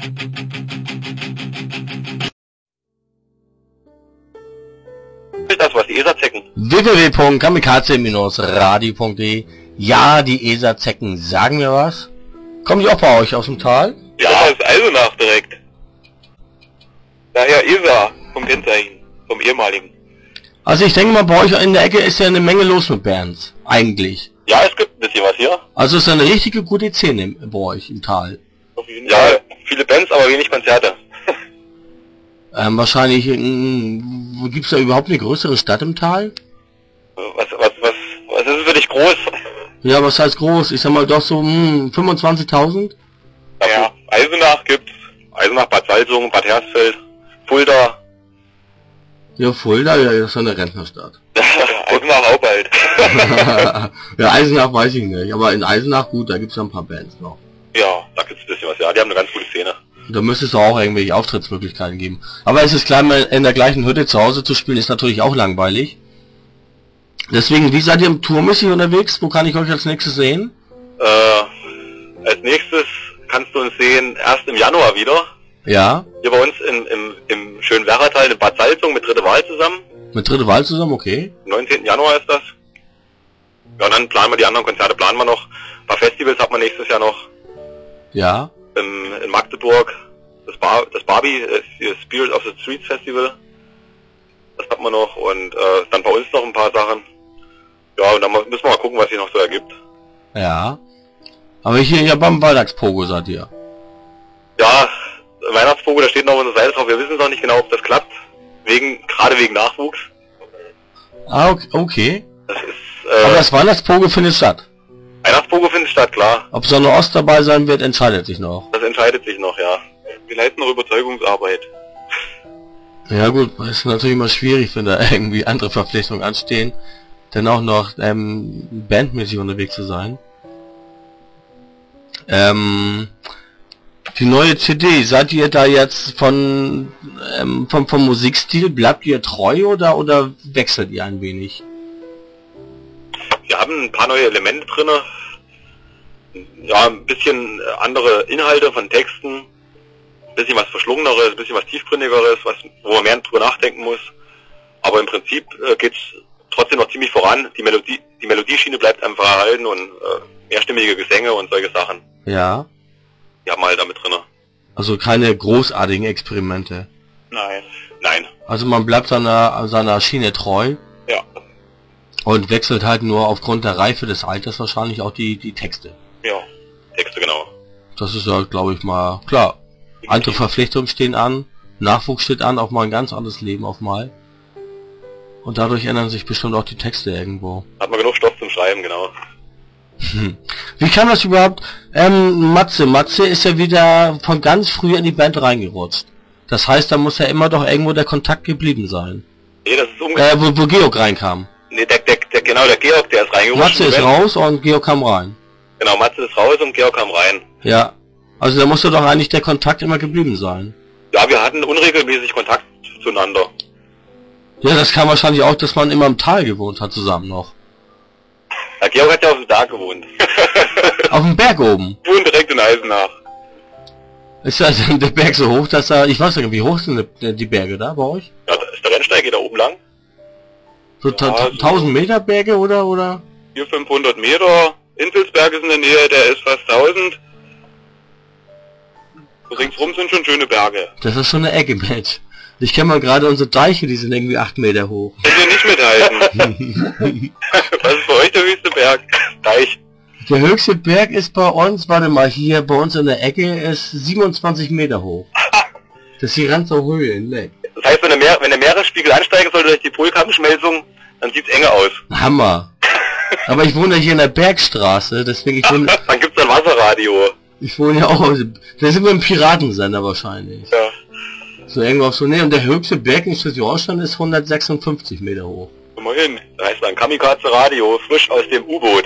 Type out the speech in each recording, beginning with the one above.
Das was die ESA-Zecken. www.kamikaze-radio.de. Ja, die ESA-Zecken sagen mir was. Kommen die auch bei euch aus dem Tal? Ja, das ist Eisenach direkt. Daher ESA, vom Kennzeichen, vom ehemaligen. Also ich denke mal, bei euch in der Ecke ist ja eine Menge los mit Bands. Eigentlich. Ja, es gibt ein bisschen was hier. Also es ist eine richtige gute Szene bei euch im Tal. Ja, viele Bands, aber wenig Konzerte. Wahrscheinlich, gibt's da überhaupt eine größere Stadt im Tal? Was ist es für dich groß? Ja, was heißt groß? Ich sag mal doch so 25.000? Ja, Eisenach gibt's. Eisenach, Bad Salzungen, Bad Hersfeld, Fulda. Ja, Fulda, ja, das ist eine Rentnerstadt. Eisenach auch bald. Ja, Eisenach weiß ich nicht, aber in Eisenach, gut, da gibt's ja ein paar Bands noch. Ja, da gibt's ein bisschen was, ja, die haben eine ganz gute Szene. Da müsste es auch irgendwelche Auftrittsmöglichkeiten geben. Aber es ist klar, in der gleichen Hütte zu Hause zu spielen, ist natürlich auch langweilig. Deswegen, wie seid ihr im Tourmäßig unterwegs? Wo kann ich euch als nächstes sehen? Als nächstes kannst du uns sehen, erst im Januar wieder. Ja. Hier bei uns im schönen Werratal in Bad Salzung mit Dritte Wahl zusammen. Mit Dritte Wahl zusammen, okay. Am 19. Januar ist das. Ja, und dann planen wir die anderen Konzerte, planen wir noch. Ein paar Festivals hat man nächstes Jahr noch. Ja. In Magdeburg, das Barbie, das Spirit of the Streets Festival. Das hat man noch und dann bei uns noch ein paar Sachen. Ja, und dann müssen wir mal gucken, was sich noch so ergibt. Ja. Aber hier ja beim Weihnachtspogo seid ihr. Ja, Weihnachtspogo, da steht noch auf unserer Seite drauf, wir wissen noch nicht genau, ob das klappt. Gerade wegen Nachwuchs. Ah, okay. Das ist, aber das Weihnachtspogo findet statt. Weihnachtspogo findet statt, klar. Ob Sonne Ost dabei sein wird, entscheidet sich noch. Das entscheidet sich noch, ja. Wir leisten noch Überzeugungsarbeit. Ja gut, es ist natürlich immer schwierig, wenn da irgendwie andere Verpflichtungen anstehen, dann auch noch bandmäßig unterwegs zu sein. Die neue CD, seid ihr da jetzt vom Musikstil, bleibt ihr treu oder wechselt ihr ein wenig? Wir haben ein paar neue Elemente drinne, ja, ein bisschen andere Inhalte von Texten, ein bisschen was Verschlungeneres, ein bisschen was Tiefgründigeres, wo man mehr drüber nachdenken muss. Aber im Prinzip geht's trotzdem noch ziemlich voran. Die Melodieschiene bleibt einfach erhalten und mehrstimmige Gesänge und solche Sachen. Ja. Die haben wir halt damit drinne. Also keine großartigen Experimente. Nein. Also man bleibt seiner Schiene treu. Ja. Und wechselt halt nur aufgrund der Reife des Alters wahrscheinlich auch die Texte. Ja, Texte genau. Das ist ja, glaube ich mal, klar. Andere Verpflichtungen stehen an, Nachwuchs steht an, auch mal ein ganz anderes Leben auf mal. Und dadurch ändern sich bestimmt auch die Texte irgendwo. Hat man genug Stoff zum Schreiben, genau. Wie kam das überhaupt? Matze ist ja wieder von ganz früh in die Band reingerutscht. Das heißt, da muss ja immer doch irgendwo der Kontakt geblieben sein. Nee, das ist ungefähr... Wo Georg reinkam. Nee, der Georg, der ist reingerutscht. Matze ist raus und Georg kam rein. Genau, Matze ist raus und Georg kam rein. Ja. Also da musste doch eigentlich der Kontakt immer geblieben sein. Ja, wir hatten unregelmäßig Kontakt zueinander. Ja, das kam wahrscheinlich auch, dass man immer im Tal gewohnt hat zusammen noch. Ja, Georg hat ja auf dem Berg gewohnt. Auf dem Berg oben? Ich wohne direkt in Eisenach. Ist also der Berg so hoch, dass er... Ich weiß nicht, wie hoch sind die Berge da bei euch? Ja, da ist der Rennsteig, geht da oben lang. So, ja, 1000 Meter Berge oder? 400-500 Meter. Inselsberg ist in der Nähe, der ist fast 1000. So ringsrum sind schon schöne Berge. Das ist schon eine Ecke, Mensch. Ich kenne mal gerade unsere Deiche, die sind irgendwie 8 Meter hoch. Könnt ihr nicht mithalten. Was ist bei euch der höchste Berg? Deich. Der höchste Berg ist bei uns, warte mal, hier bei uns in der Ecke ist 27 Meter hoch. Das ist die ganze Höhe in Leck. Das heißt, wenn der Meeresspiegel ansteigen sollte durch die Polkammschmelzung, dann sieht's enger aus. Hammer. Aber ich wohne ja hier in der Bergstraße, deswegen Dann gibt's ein Wasserradio. Ich wohne ja auch, da sind wir im Piratensender wahrscheinlich. Ja. So irgendwo auf so, ne, und der höchste Berg in Schleswig-Holstein ist 156 Meter hoch. Immerhin. Da heißt dann Kamikaze Radio, frisch aus dem U-Boot.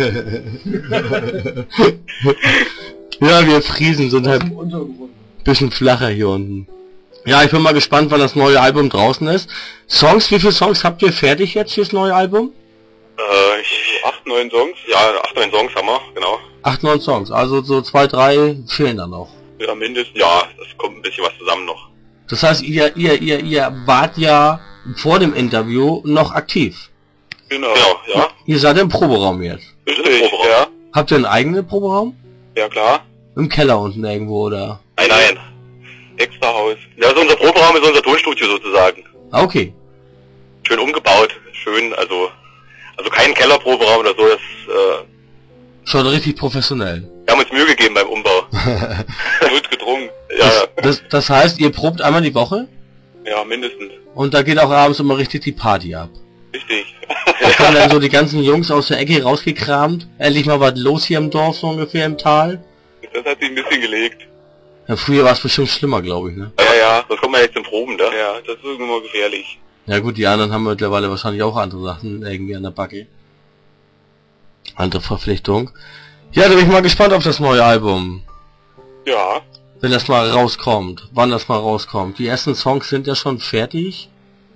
Ja, wir Friesen sind halt ein bisschen flacher hier unten. Ja, ich bin mal gespannt, wann das neue Album draußen ist. Songs, wie viele Songs habt ihr fertig jetzt fürs neue Album? 8, 9 Songs. Ja, 8, 9 Songs haben wir, genau. 8, 9 Songs, also so 2, 3 fehlen dann noch. Ja, mindestens. Ja, das kommt ein bisschen was zusammen noch. Das heißt, ihr wart ja vor dem Interview noch aktiv. Genau, ja. Ihr seid im Proberaum jetzt. Richtig, ja. Habt ihr einen eigenen Proberaum? Ja, klar. Im Keller unten irgendwo, oder? Nein. Extra Haus. Ja, also unser Proberaum ist unser Tonstudio sozusagen. Ah, okay. Schön umgebaut, schön, also kein Kellerproberaum oder so, das, Schon richtig professionell. wir haben uns Mühe gegeben beim Umbau. Gut gedrungen. Ja. Das heißt, ihr probt einmal die Woche? Ja, mindestens. Und da geht auch abends immer richtig die Party ab. Richtig. Da kommen dann so die ganzen Jungs aus der Ecke rausgekramt. Endlich mal was los hier im Dorf, so ungefähr im Tal. Das hat sich ein bisschen gelegt. Ja, früher war es bestimmt schlimmer, glaube ich, ne? Ja, das kommt man jetzt zum Proben, da. Ja, das ist immer gefährlich. Ja gut, die anderen haben mittlerweile wahrscheinlich auch andere Sachen irgendwie an der Backe. Andere Verpflichtung. Ja, da bin ich mal gespannt auf das neue Album. Ja. Wenn das mal rauskommt, wann das mal rauskommt. Die ersten Songs sind ja schon fertig.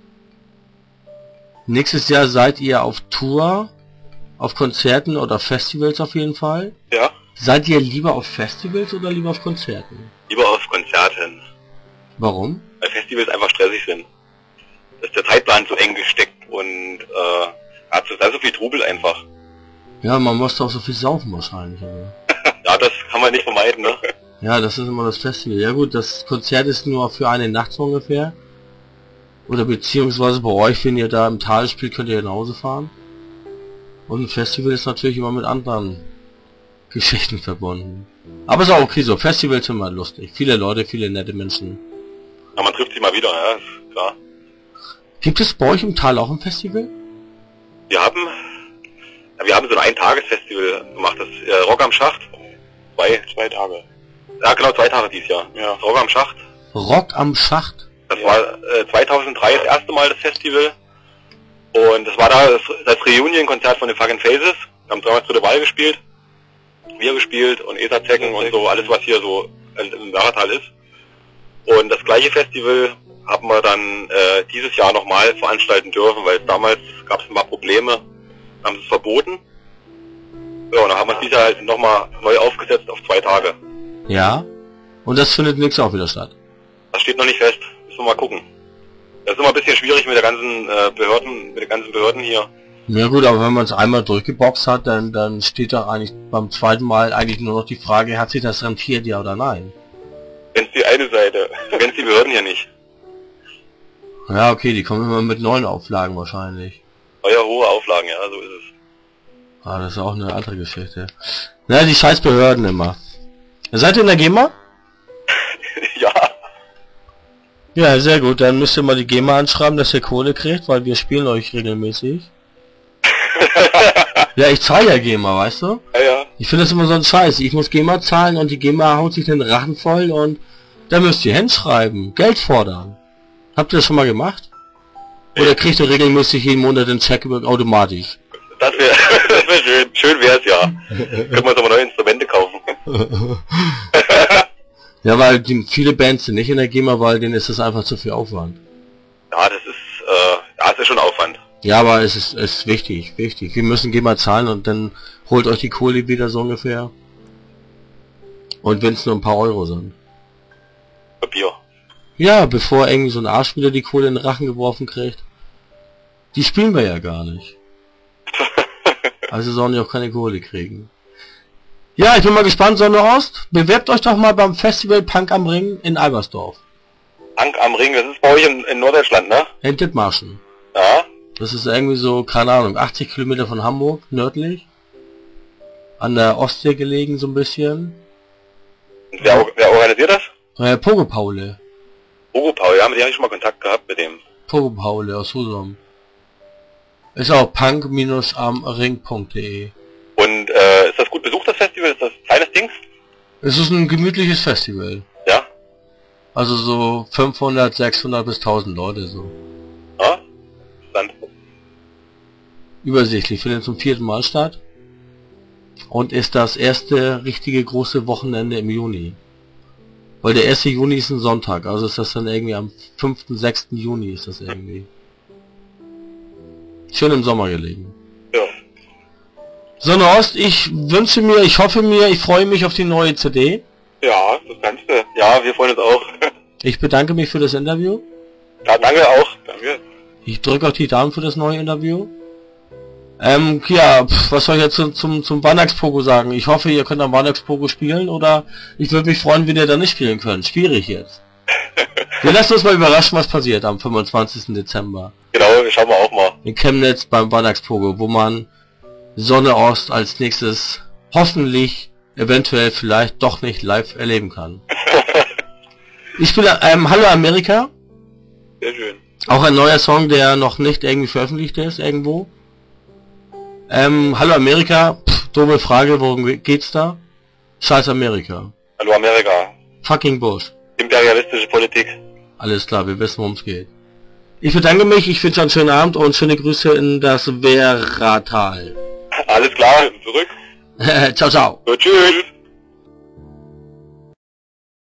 Nächstes Jahr seid ihr auf Tour, auf Konzerten oder Festivals auf jeden Fall. Ja. Seid ihr lieber auf Festivals oder lieber auf Konzerten? Lieber auf Konzerten. Warum? Weil Festivals einfach stressig sind. Da ist der Zeitplan zu eng gesteckt und da ist so viel Trubel einfach. Ja, man muss auch so viel saufen wahrscheinlich. Aber. Ja, das kann man nicht vermeiden, ne? Ja, das ist immer das Festival. Ja gut, das Konzert ist nur für eine Nacht so ungefähr. Oder beziehungsweise bei euch, wenn ihr da im Tal spielt, könnt ihr nach Hause fahren. Und ein Festival ist natürlich immer mit anderen Geschichten verbunden. Aber ist auch okay so. Festivals sind immer lustig. Viele Leute, viele nette Menschen. Ja, man trifft sich mal wieder, ja, ist klar. Gibt es bei euch im Tal auch ein Festival? Wir haben so ein Tagesfestival gemacht, das Rock am Schacht. Zwei Tage. Ja, genau, 2 Tage dieses Jahr. Ja. Rock am Schacht. Rock am Schacht? Das war 2003 das erste Mal das Festival. Und das war da das Reunion-Konzert von den Fucking Faces. Wir haben damals dritte Wahl gespielt. Wir gespielt und Esa Zecken und so, alles was hier so im Werratal ist. Und das gleiche Festival haben wir dann dieses Jahr nochmal veranstalten dürfen, weil damals gab es ein paar Probleme, haben sie es verboten. Ja, und dann haben wir es dieses Jahr halt nochmal neu aufgesetzt auf 2 Tage. Ja. Und das findet nächstes Jahr auch wieder statt? Das steht noch nicht fest, müssen wir mal gucken. Das ist immer ein bisschen schwierig mit der ganzen Behörden hier. Ja gut, aber wenn man es einmal durchgeboxt hat, dann steht doch eigentlich beim zweiten Mal eigentlich nur noch die Frage, hat sich das rentiert, ja oder nein? Wenn's die eine Seite, wenn's die Behörden hier nicht. Ja, okay, die kommen immer mit neuen Auflagen wahrscheinlich. Ja, hohe Auflagen, ja, so ist es. Ah, das ist auch eine andere Geschichte. Na, die scheiß Behörden immer. Seid ihr in der GEMA? Ja. Ja, sehr gut. Dann müsst ihr mal die GEMA anschreiben, dass ihr Kohle kriegt, weil wir spielen euch regelmäßig. Ja, ich zahle ja GEMA, weißt du? Ja. Ich finde das immer so ein Scheiß. Ich muss GEMA zahlen und die GEMA haut sich den Rachen voll und da müsst ihr hinschreiben, Geld fordern. Habt ihr das schon mal gemacht? Oder kriegt ihr regelmäßig jeden Monat den Check automatisch? Das wäre schön. Schön wär's, ja. Können wir uns aber neue Instrumente kaufen. Ja, weil viele Bands sind nicht in der GEMA, weil denen ist das einfach zu viel Aufwand. Ja, das ist schon Aufwand. Ja, aber es ist wichtig. Wir müssen GEMA zahlen und dann holt euch die Kohle wieder so ungefähr. Und wenn es nur ein paar Euro sind. Papier. Ja, bevor irgendwie so ein Arsch wieder die Kohle in den Rachen geworfen kriegt. Die spielen wir ja gar nicht. Also sollen die auch keine Kohle kriegen. Ja, ich bin mal gespannt, Sonne Ost. Bewerbt euch doch mal beim Festival Punk am Ring in Albersdorf. Punk am Ring, das ist bei euch in Norddeutschland, ne? In Dithmarschen. Ja. Das ist irgendwie so, keine Ahnung, 80 Kilometer von Hamburg, nördlich. An der Ostsee gelegen, so ein bisschen. Und wer organisiert das? Pogo Paule. Pogo Paul, ja, mit dem habe ich schon mal Kontakt gehabt, mit dem. Pogo Paule aus Husum. Ist auch punk-am-ring.de. Und ist das gut besucht, das Festival? Ist das ein kleines Ding? Es ist ein gemütliches Festival. Ja. Also so 500, 600 bis 1000 Leute so. Ja. Dann. Übersichtlich, findet zum 4. Mal statt. Und ist das erste richtige große Wochenende im Juni. Weil der 1. Juni ist ein Sonntag, also ist das dann irgendwie am 5., 6. Juni ist das irgendwie. Schön im Sommer gelegen. Ja. Sonne Ost, ich wünsche mir, ich hoffe mir, ich freue mich auf die neue CD. Ja, das kannst du. Ja, wir freuen uns auch. Ich bedanke mich für das Interview. Ja, danke auch. Danke. Ich drücke auch die Daumen für das neue Interview. Ja, was soll ich jetzt zum Weihnachtspogo sagen? Ich hoffe, ihr könnt am Weihnachtspogo spielen, oder ich würde mich freuen, wenn ihr da nicht spielen könnt. Schwierig jetzt. Wir lassen uns mal überraschen, was passiert am 25. Dezember. Genau, schauen wir auch mal. In Chemnitz beim Weihnachtspogo, wo man Sonne Ost als nächstes hoffentlich, eventuell, vielleicht doch nicht live erleben kann. Ich spiele Hallo Amerika. Sehr schön. Auch ein neuer Song, der noch nicht irgendwie veröffentlicht ist, irgendwo. Hallo Amerika, dumme Frage, worum geht's da? Scheiß Amerika. Hallo Amerika. Fucking Bush. Imperialistische Politik. Alles klar, wir wissen, worum es geht. Ich bedanke mich, ich wünsche einen schönen Abend und schöne Grüße in das Werratal. Alles klar, zurück. Ciao, ciao. So, tschüss.